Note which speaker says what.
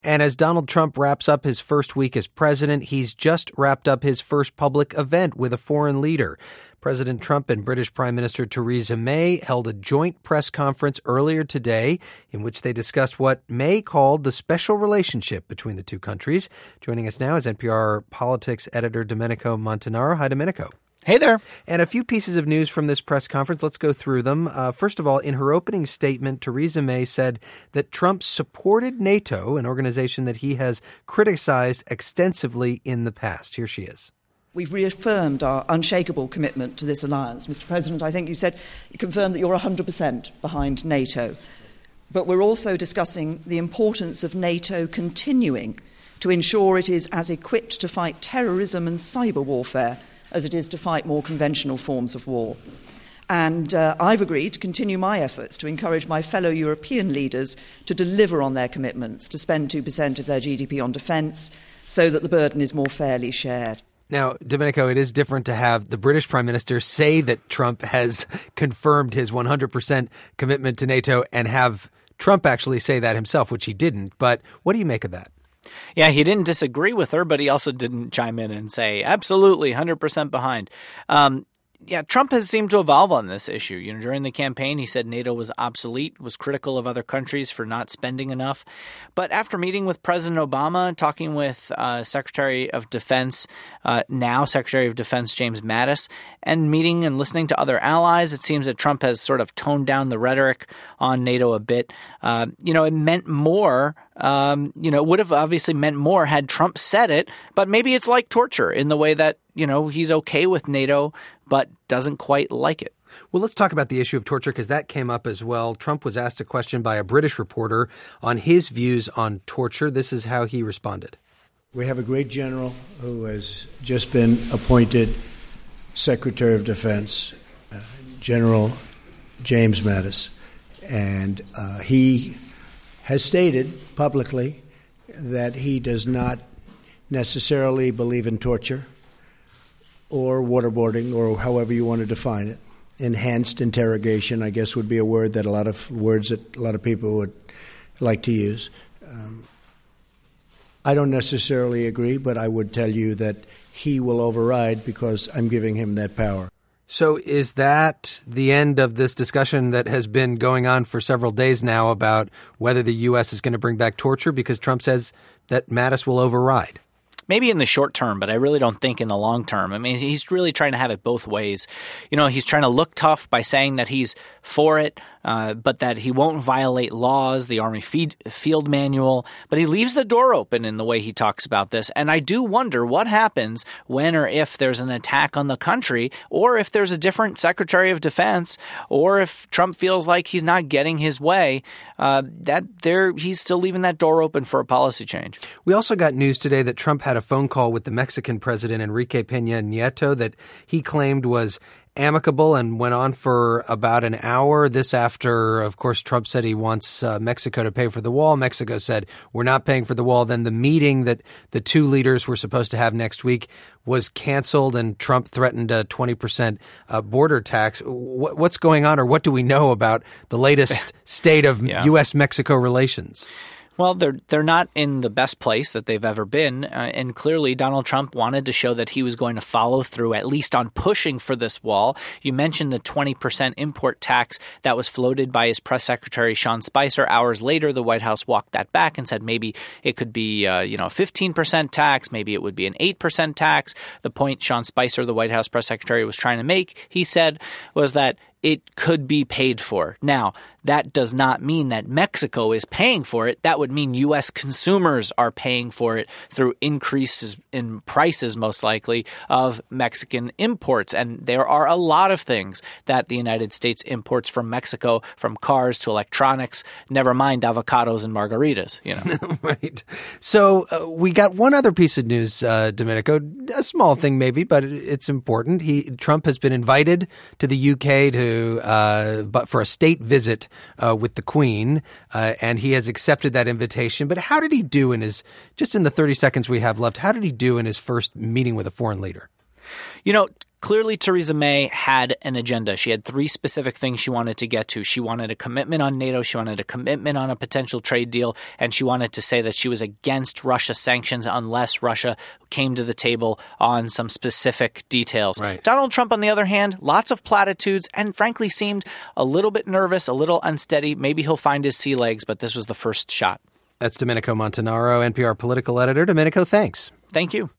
Speaker 1: And as Donald Trump wraps up his first week as president, he's just wrapped up his first public event with a foreign leader. President Trump and British Prime Minister Theresa May held a joint press conference earlier today in which they discussed what May called the special relationship between the two countries. Joining us now is NPR politics editor Domenico Montanaro. Hi, Domenico.
Speaker 2: Hey there.
Speaker 1: And a few pieces of news from this press conference. Let's go through them. First of all, in her opening statement, Theresa May said that Trump supported NATO, an organization that he has criticized extensively in the past. Here she is.
Speaker 3: We've reaffirmed our unshakable commitment to this alliance. Mr. President, I think you confirmed that you're 100% behind NATO. But we're also discussing the importance of NATO continuing to ensure it is as equipped to fight terrorism and cyber warfare as it is to fight more conventional forms of war. And I've agreed to continue my efforts to encourage my fellow European leaders to deliver on their commitments to spend 2% of their GDP on defence so that the burden is more fairly shared.
Speaker 1: Now, Domenico, it is different to have the British Prime Minister say that Trump has confirmed his 100% commitment to NATO and have Trump actually say that himself, which he didn't. But what do you make of that?
Speaker 2: Yeah, he didn't disagree with her, but he also didn't chime in and say, absolutely, 100% behind. Trump has seemed to evolve on this issue. During the campaign, he said NATO was obsolete, was critical of other countries for not spending enough. But after meeting with President Obama, talking with Secretary of Defense, now Secretary of Defense James Mattis, and meeting and listening to other allies, it seems that Trump has sort of toned down the rhetoric on NATO a bit. It meant more. It would have obviously meant more had Trump said it, but maybe it's like torture in the way that, he's okay with NATO, but doesn't quite like it.
Speaker 1: Well, let's talk about the issue of torture because that came up as well. Trump was asked a question by a British reporter on his views on torture. This is how he responded.
Speaker 4: We have a great general who has just been appointed Secretary of Defense, General James Mattis, and he has stated publicly that he does not necessarily believe in torture or waterboarding, or however you want to define it. Enhanced interrogation, I guess, would be a word that a lot of people would like to use. I don't necessarily agree, but I would tell you that he will override because I'm giving him that power.
Speaker 1: So is that the end of this discussion that has been going on for several days now about whether the U.S. is going to bring back torture because Trump says that Mattis will override?
Speaker 2: Maybe in the short term, but I really don't think in the long term. I mean, he's really trying to have it both ways. He's trying to look tough by saying that he's for it, but that he won't violate laws, the Army field manual. But he leaves the door open in the way he talks about this. And I do wonder what happens when or if there's an attack on the country, or if there's a different Secretary of Defense, or if Trump feels like he's not getting his way, he's still leaving that door open for a policy change.
Speaker 1: We also got news today that Trump had a phone call with the Mexican president, Enrique Peña Nieto, that he claimed was amicable and went on for about an hour. This after, of course, Trump said he wants Mexico to pay for the wall. Mexico said, we're not paying for the wall. Then the meeting that the two leaders were supposed to have next week was canceled, and Trump threatened a 20% border tax. What's going on, or what do we know about the latest state of U.S.-Mexico relations?
Speaker 2: Well, they're not in the best place that they've ever been, and clearly Donald Trump wanted to show that he was going to follow through at least on pushing for this wall. You mentioned the 20% import tax that was floated by his press secretary, Sean Spicer. Hours later, the White House walked that back and said maybe it could be a 15% tax, maybe it would be an 8% tax. The point Sean Spicer, the White House press secretary, was trying to make, he said, was that it could be paid for. Now, that does not mean that Mexico is paying for it. That would mean U.S. consumers are paying for it through increases in prices, most likely, of Mexican imports. And there are a lot of things that the United States imports from Mexico, from cars to electronics, never mind avocados and margaritas.
Speaker 1: Right. So we got one other piece of news, Domenico, a small thing maybe, but it's important. Trump has been invited to the UK but for a state visit with the Queen, and he has accepted that invitation. But how did he do just in the 30 seconds we have left, how did he do in his first meeting with a foreign leader?
Speaker 2: Clearly, Theresa May had an agenda. She had 3 specific things she wanted to get to. She wanted a commitment on NATO, she wanted a commitment on a potential trade deal, and she wanted to say that she was against Russia sanctions unless Russia came to the table on some specific details.
Speaker 1: Right.
Speaker 2: Donald Trump, on the other hand, lots of platitudes and frankly seemed a little bit nervous, a little unsteady. Maybe he'll find his sea legs, but this was the first shot.
Speaker 1: That's Domenico Montanaro, NPR political editor. Domenico, thanks.
Speaker 2: Thank you.